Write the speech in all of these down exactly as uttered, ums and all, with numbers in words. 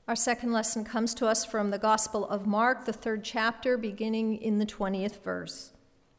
Our second lesson comes to us from the Gospel of Mark, the third chapter, beginning in the twentieth verse.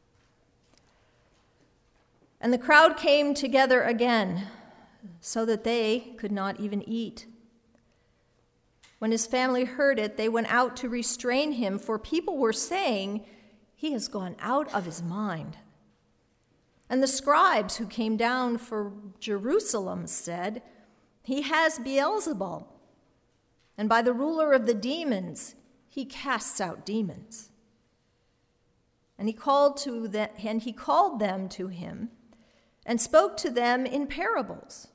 And the crowd came together again, so that they could not even eat. When his family heard it, they went out to restrain him, for people were saying, "He has gone out of his mind." And the scribes who came down from Jerusalem said, "He has Beelzebul, and by the ruler of the demons, he casts out demons." And he called to them, and he called them to him, and spoke to them in parables.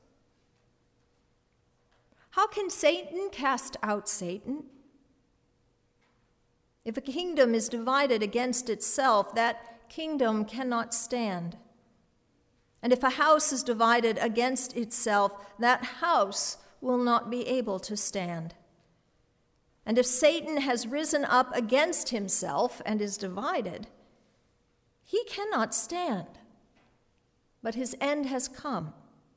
"How can Satan cast out Satan? If a kingdom is divided against itself, that kingdom cannot stand. And if a house is divided against itself, that house will not be able to stand. And if Satan has risen up against himself and is divided, he cannot stand, but his end has come.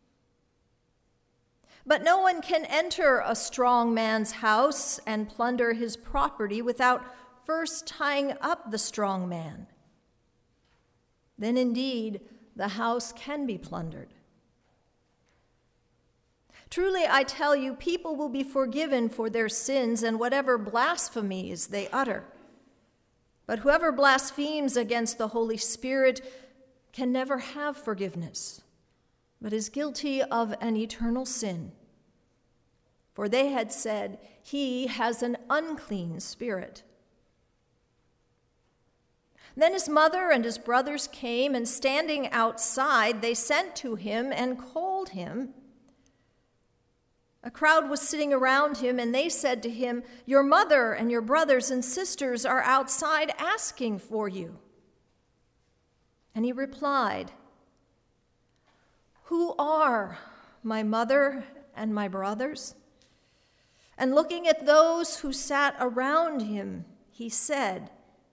But no one can enter a strong man's house and plunder his property without first tying up the strong man. Then indeed the house can be plundered. Truly, I tell you, people will be forgiven for their sins and whatever blasphemies they utter. But whoever blasphemes against the Holy Spirit can never have forgiveness, but is guilty of an eternal sin. For they had said, 'He has an unclean spirit.' Then his mother and his brothers came, and standing outside, they sent to him and called him. A crowd was sitting around him, and they said to him, 'Your mother and your brothers and sisters are outside asking for you.' And he replied, 'Who are my mother and my brothers?' And looking at those who sat around him, he said,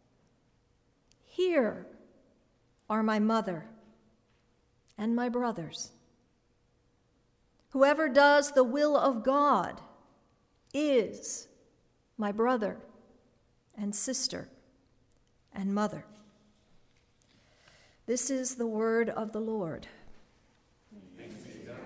'Here are my mother and my brothers. Whoever does the will of God is my brother and sister and mother.'" This is the word of the Lord. Thanks be to God.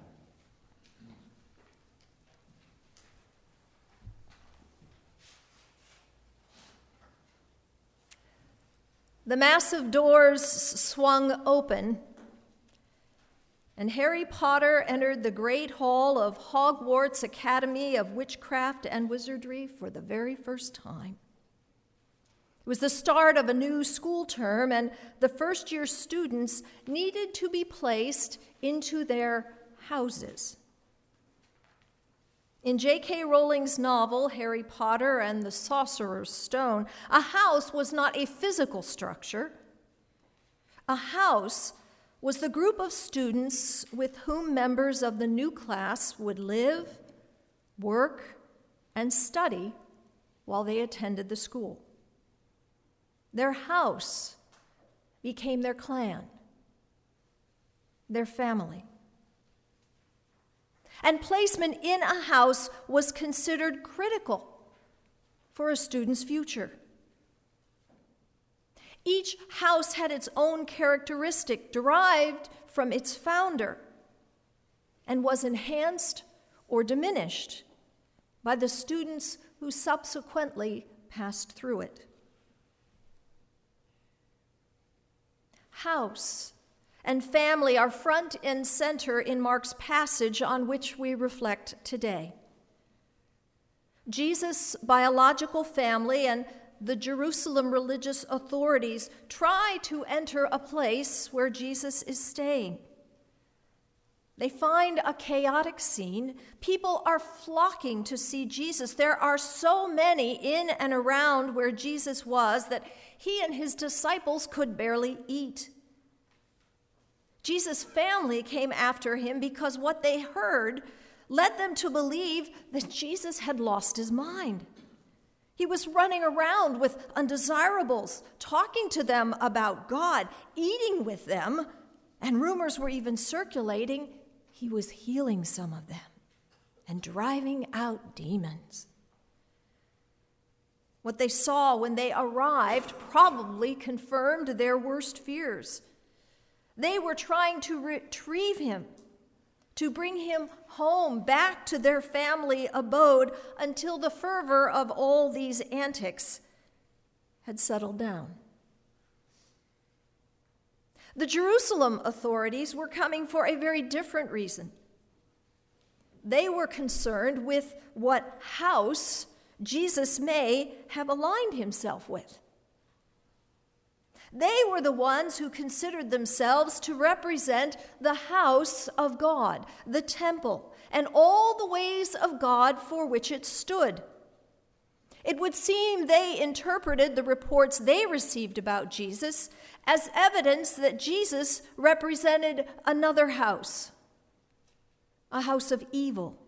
The massive doors swung open, and Harry Potter entered the great hall of Hogwarts Academy of Witchcraft and Wizardry for the very first time. It was the start of a new school term, and the first-year students needed to be placed into their houses. In J K Rowling's novel, Harry Potter and the Sorcerer's Stone, a house was not a physical structure. A house was the group of students with whom members of the new class would live, work, and study while they attended the school. Their house became their clan, their family. And placement in a house was considered critical for a student's future. Each house had its own characteristic derived from its founder and was enhanced or diminished by the students who subsequently passed through it. House and family are front and center in Mark's passage on which we reflect today. Jesus' biological family and the Jerusalem religious authorities try to enter a place where Jesus is staying. They find a chaotic scene. People are flocking to see Jesus. There are so many in and around where Jesus was that he and his disciples could barely eat. Jesus' family came after him because what they heard led them to believe that Jesus had lost his mind. He was running around with undesirables, talking to them about God, eating with them, and rumors were even circulating he was healing some of them. and driving out demons. What they saw when they arrived probably confirmed their worst fears. They were trying to retrieve him, to bring him home back to their family abode until the fervor of all these antics had settled down. The Jerusalem authorities were coming for a very different reason. They were concerned with what house Jesus may have aligned himself with. They were the ones who considered themselves to represent the house of God, the temple, and all the ways of God for which it stood. It would seem they interpreted the reports they received about Jesus as evidence that Jesus represented another house, a house of evil.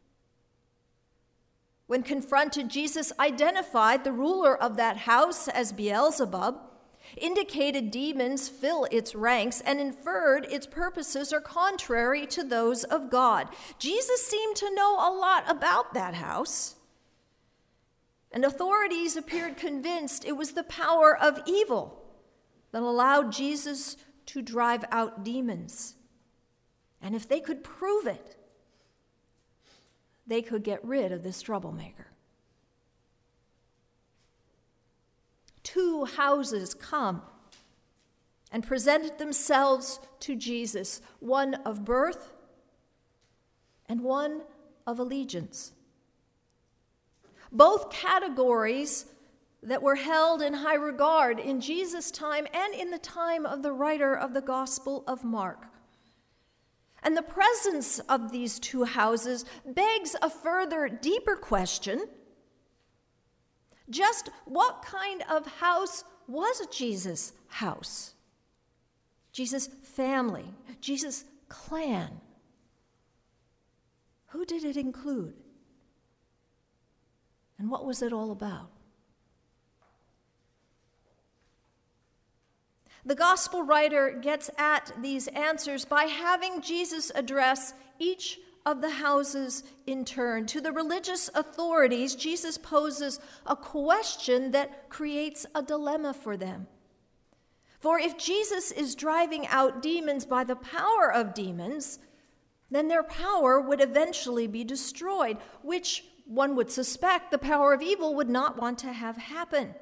When confronted, Jesus identified the ruler of that house as Beelzebub, indicated demons fill its ranks, and inferred its purposes are contrary to those of God. Jesus seemed to know a lot about that house, and authorities appeared convinced it was the power of evil that allowed Jesus to drive out demons. And if they could prove it, they could get rid of this troublemaker. Two houses come and presented themselves to Jesus, one of birth and one of allegiance. Both categories that were held in high regard in Jesus' time and in the time of the writer of the Gospel of Mark. And the presence of these two houses begs a further, deeper question. Just what kind of house was Jesus' house? Jesus' family, Jesus' clan. Who did it include? And what was it all about? The gospel writer gets at these answers by having Jesus address each of the houses in turn. To the religious authorities, Jesus poses a question that creates a dilemma for them. For if Jesus is driving out demons by the power of demons, then their power would eventually be destroyed, which one would suspect the power of evil would not want to have happen.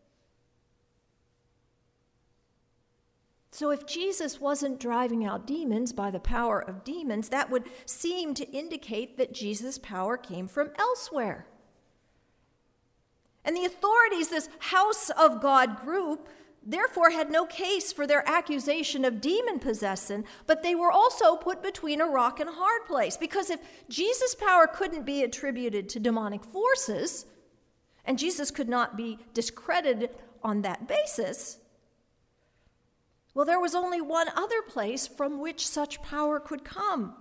So if Jesus wasn't driving out demons by the power of demons, that would seem to indicate that Jesus' power came from elsewhere. And the authorities, this house of God group, therefore had no case for their accusation of demon possession, but they were also put between a rock and a hard place. Because if Jesus' power couldn't be attributed to demonic forces, and Jesus could not be discredited on that basis, well, there was only one other place from which such power could come.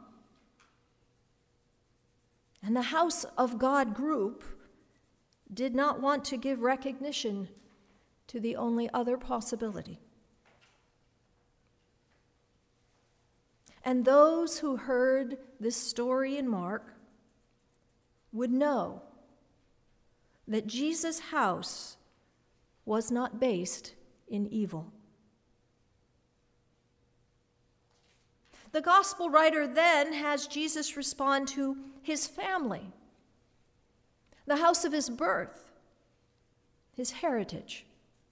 And the House of God group did not want to give recognition to the only other possibility. And those who heard this story in Mark would know that Jesus' house was not based in evil. The gospel writer then has Jesus respond to his family, the house of his birth, his heritage.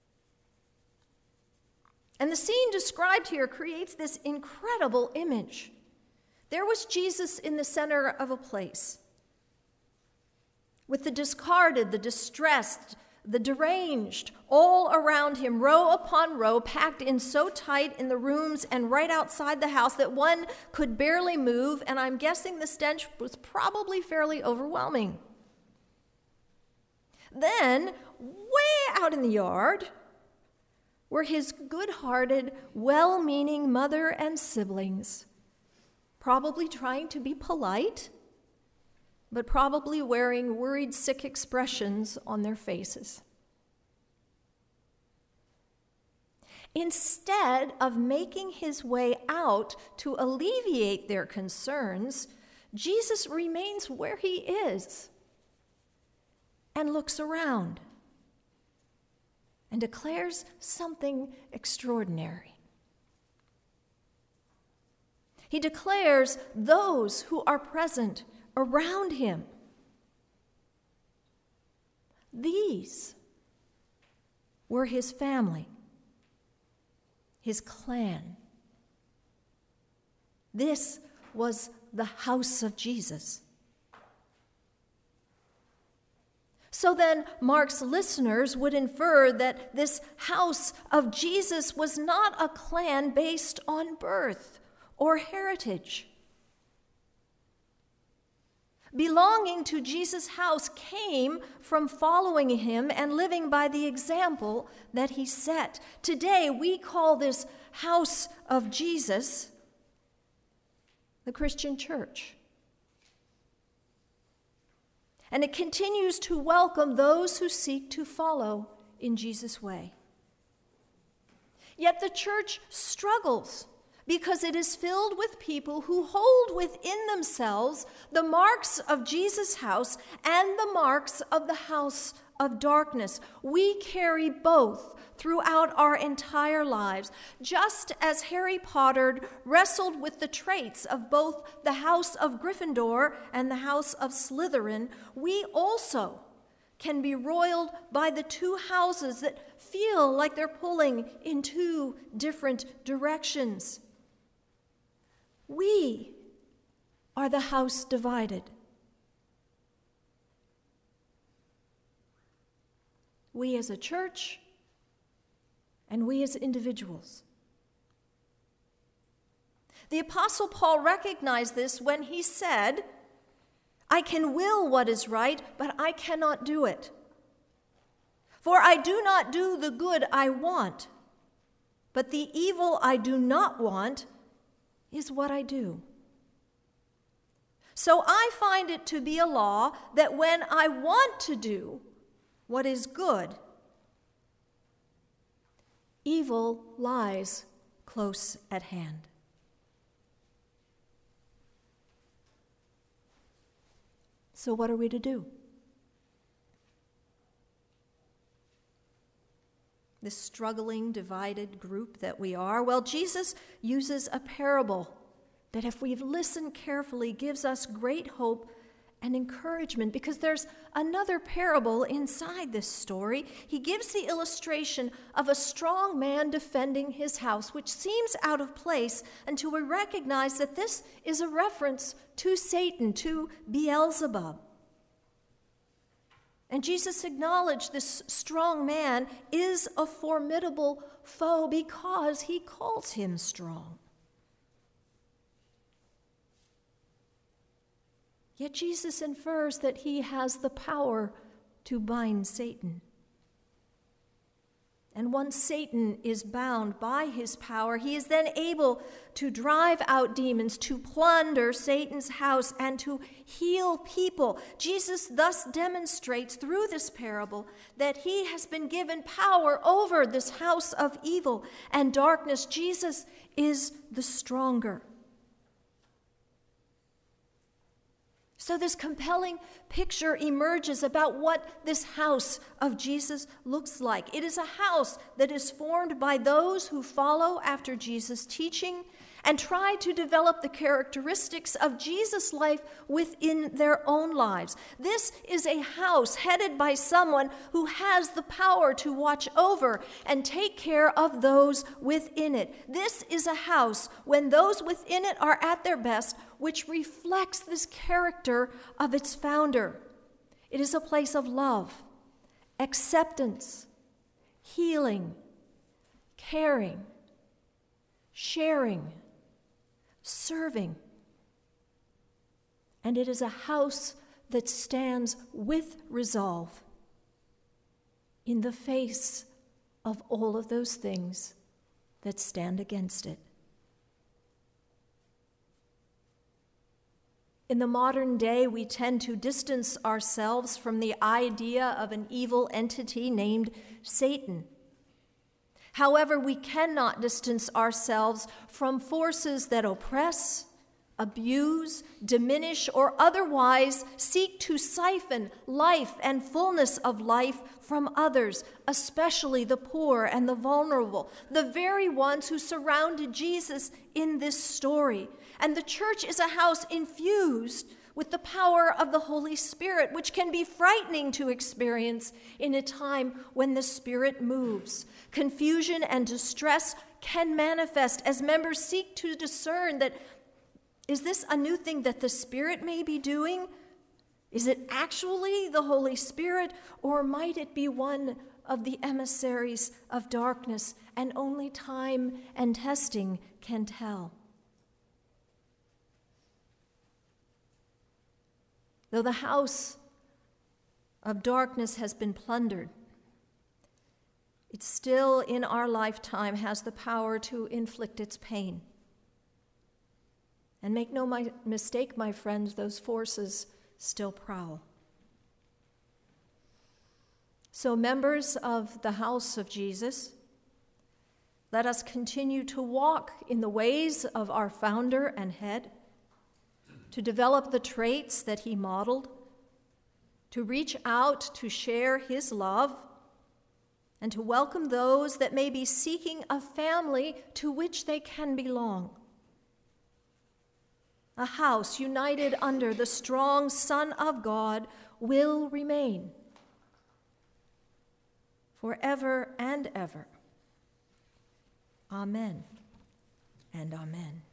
And the scene described here creates this incredible image. There was Jesus in the center of a place, with the discarded, the distressed, the deranged, all around him, row upon row, packed in so tight in the rooms and right outside the house that one could barely move, and I'm guessing the stench was probably fairly overwhelming. Then, way out in the yard, were his good-hearted, well-meaning mother and siblings, probably trying to be polite, but probably wearing worried, sick expressions on their faces. Instead of making his way out to alleviate their concerns, Jesus remains where he is and looks around and declares something extraordinary. He declares those who are present around him. These were his family, his clan. This was the house of Jesus. So then, Mark's listeners would infer that this house of Jesus was not a clan based on birth or heritage. Belonging to Jesus' house came from following him and living by the example that he set. Today, we call this house of Jesus the Christian church. And it continues to welcome those who seek to follow in Jesus' way. Yet the church struggles because it is filled with people who hold within themselves the marks of Jesus' house and the marks of the house of darkness. We carry both throughout our entire lives, just as Harry Potter wrestled with the traits of both the house of Gryffindor and the house of Slytherin. We also can be roiled by the two houses that feel like they're pulling in two different directions. We are the house divided. We as a church and we as individuals. The Apostle Paul recognized this when he said, I can will what is right, but I cannot do it. For I do not do the good I want, but the evil I do not want is what I do. So I find it to be a law that when I want to do what is good, evil lies close at hand. So what are we to do? This struggling, divided group that we are, well, Jesus uses a parable that, if we listen carefully, gives us great hope and encouragement, because there's another parable inside this story. He gives the illustration of a strong man defending his house, which seems out of place until we recognize that this is a reference to Satan, to Beelzebub. And Jesus acknowledged this strong man is a formidable foe because he calls him strong. Yet Jesus infers that he has the power to bind Satan. And once Satan is bound by his power, he is then able to drive out demons, to plunder Satan's house, and to heal people. Jesus thus demonstrates through this parable that he has been given power over this house of evil and darkness. Jesus is the stronger. So this compelling picture emerges about what this house of Jesus looks like. It is a house that is formed by those who follow after Jesus' teaching and try to develop the characteristics of Jesus' life within their own lives. This is a house headed by someone who has the power to watch over and take care of those within it. This is a house, when those within it are at their best, which reflects this character of its founder. It is a place of love, acceptance, healing, caring, sharing, serving. And it is a house that stands with resolve in the face of all of those things that stand against it. In the modern day, we tend to distance ourselves from the idea of an evil entity named Satan. However, we cannot distance ourselves from forces that oppress, abuse, diminish, or otherwise seek to siphon life and fullness of life from others, especially the poor and the vulnerable, the very ones who surrounded Jesus in this story. And the church is a house infused with the power of the Holy Spirit, which can be frightening to experience in a time when the Spirit moves. Confusion and distress can manifest as members seek to discern that, is this a new thing that the Spirit may be doing? Is it actually the Holy Spirit, or might it be one of the emissaries of darkness, and only time and testing can tell? Though the house of darkness has been plundered, it still in our lifetime has the power to inflict its pain. And make no my mistake, my friends, those forces still prowl. So, members of the house of Jesus, let us continue to walk in the ways of our founder and head, to develop the traits that he modeled, to reach out to share his love, and to welcome those that may be seeking a family to which they can belong. A house united under the strong Son of God will remain forever and ever. Amen and amen.